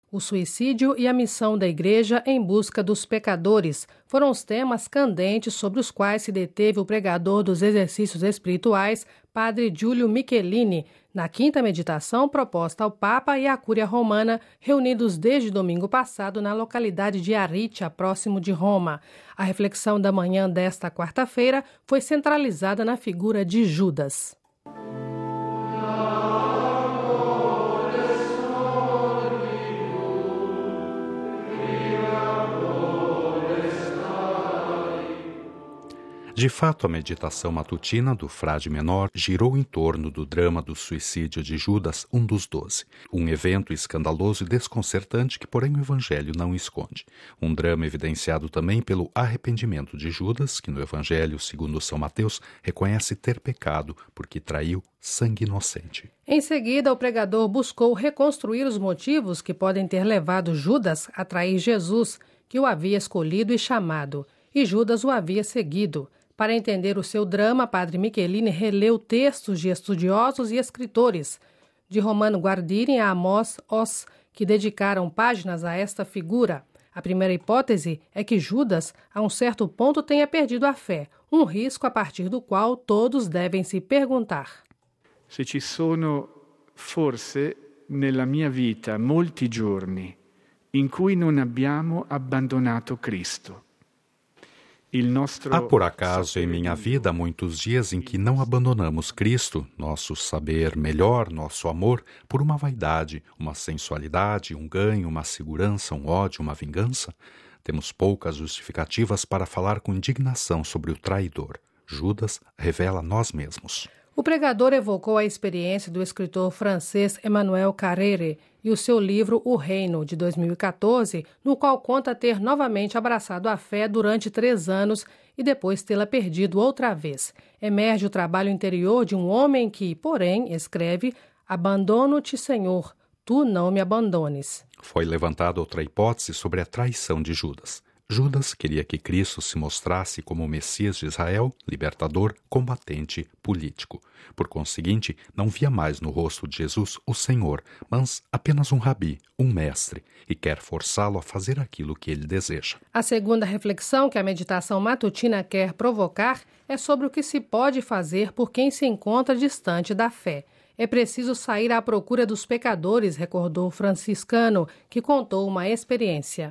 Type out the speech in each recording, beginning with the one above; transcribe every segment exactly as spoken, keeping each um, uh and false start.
O suicídio e a missão da Igreja em busca dos pecadores foram os temas candentes sobre os quais se deteve o pregador dos exercícios espirituais, Padre Giulio Michelini, na quinta meditação proposta ao Papa e à Cúria Romana, reunidos desde domingo passado na localidade de Aricia, próximo de Roma. A reflexão da manhã desta quarta-feira foi centralizada na figura de Judas. De fato, a meditação matutina do frade menor girou em torno do drama do suicídio de Judas, um dos doze. Um evento escandaloso e desconcertante que, porém, o Evangelho não esconde. Um drama evidenciado também pelo arrependimento de Judas, que no Evangelho, segundo São Mateus, reconhece ter pecado porque traiu sangue inocente. Em seguida, o pregador buscou reconstruir os motivos que podem ter levado Judas a trair Jesus, que o havia escolhido e chamado, e Judas o havia seguido. Para entender o seu drama, Padre Michelini releu textos de estudiosos e escritores, de Romano Guardini a Amos Oz, que dedicaram páginas a esta figura. A primeira hipótese é que Judas, a um certo ponto, tenha perdido a fé, um risco a partir do qual todos devem se perguntar. Se ci sono, forse, nella mia vita, molti giorni in cui non abbiamo abbandonato Cristo. Há por acaso em minha vida muitos dias em que não abandonamos Cristo, nosso saber melhor, nosso amor, por uma vaidade, uma sensualidade, um ganho, uma segurança, um ódio, uma vingança? Temos poucas justificativas para falar com indignação sobre o traidor. Judas revela nós mesmos. O pregador evocou a experiência do escritor francês Emmanuel Carrère e o seu livro O Reino, de dois mil e quatorze, no qual conta ter novamente abraçado a fé durante três anos e depois tê-la perdido outra vez. Emerge o trabalho interior de um homem que, porém, escreve: "Abandono-te, Senhor, tu não me abandones." Foi levantada outra hipótese sobre a traição de Judas. Judas queria que Cristo se mostrasse como o Messias de Israel, libertador, combatente, político. Por conseguinte, não via mais no rosto de Jesus o Senhor, mas apenas um rabi, um mestre, e quer forçá-lo a fazer aquilo que ele deseja. A segunda reflexão que a meditação matutina quer provocar é sobre o que se pode fazer por quem se encontra distante da fé. É preciso sair à procura dos pecadores, recordou o franciscano, que contou uma experiência.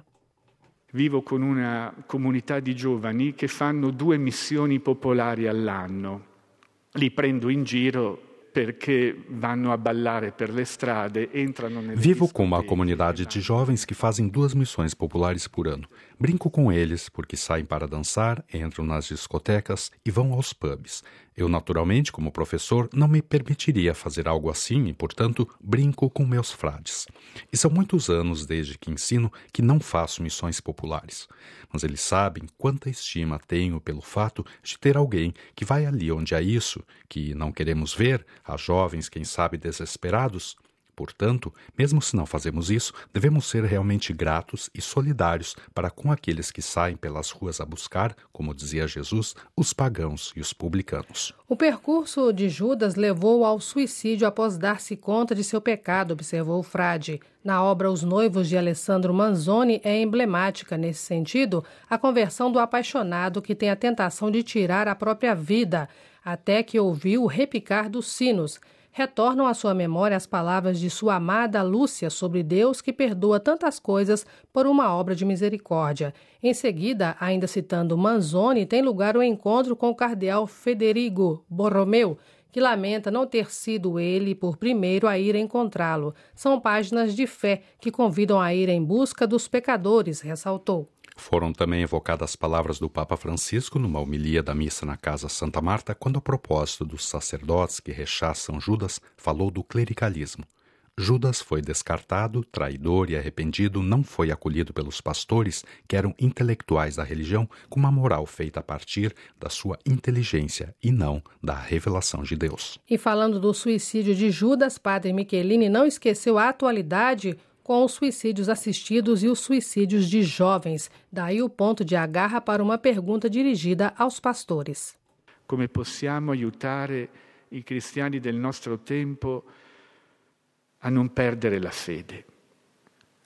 Vivo con una comunità di giovani che fanno due missioni popolari all'anno. Li prendo in giro perché vanno a ballare per le strade, entrano nelle Vivo com uma comunidade de jovens que fazem duas missões populares por ano. Brinco com eles porque saem para dançar, entram nas discotecas e vão aos pubs. Eu, naturalmente, como professor, não me permitiria fazer algo assim e, portanto, brinco com meus frades. E são muitos anos desde que ensino que não faço missões populares. Mas eles sabem quanta estima tenho pelo fato de ter alguém que vai ali onde há isso, que não queremos ver, há jovens, quem sabe, desesperados. Portanto, mesmo se não fazemos isso, devemos ser realmente gratos e solidários para com aqueles que saem pelas ruas a buscar, como dizia Jesus, os pagãos e os publicanos. O percurso de Judas levou ao suicídio após dar-se conta de seu pecado, observou o frade. Na obra Os Noivos de Alessandro Manzoni é emblemática, nesse sentido, a conversão do apaixonado que tem a tentação de tirar a própria vida, até que ouviu o repicar dos sinos. Retornam à sua memória as palavras de sua amada Lúcia sobre Deus que perdoa tantas coisas por uma obra de misericórdia. Em seguida, ainda citando Manzoni, tem lugar o encontro com o cardeal Federigo Borromeu, que lamenta não ter sido ele por primeiro a ir encontrá-lo. São páginas de fé que convidam a ir em busca dos pecadores, ressaltou. Foram também evocadas palavras do Papa Francisco numa homilia da missa na Casa Santa Marta, quando, a propósito dos sacerdotes que rechaçam Judas, falou do clericalismo. Judas foi descartado, traidor e arrependido, não foi acolhido pelos pastores, que eram intelectuais da religião, com uma moral feita a partir da sua inteligência e não da revelação de Deus. E falando do suicídio de Judas, Padre Michelini não esqueceu a atualidade com os suicídios assistidos e os suicídios de jovens. Daí o ponto de agarra para uma pergunta dirigida aos pastores. Come possiamo aiutare i cristiani del nostro tempo a non perdere la fede,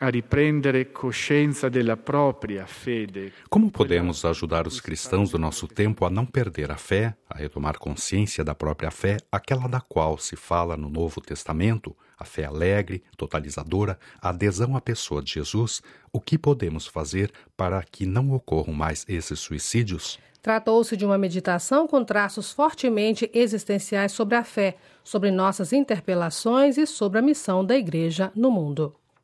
a riprendere coscienza della propria fede. Como podemos ajudar os cristãos do nosso tempo a não perder a fé, a retomar consciência da própria fé, aquela da qual se fala no Novo Testamento, a fé alegre, totalizadora, a adesão à pessoa de Jesus? O que podemos fazer para que não ocorram mais esses suicídios? Tratou-se de uma meditação com traços fortemente existenciais sobre a fé, sobre nossas interpelações e sobre a missão da Igreja no mundo.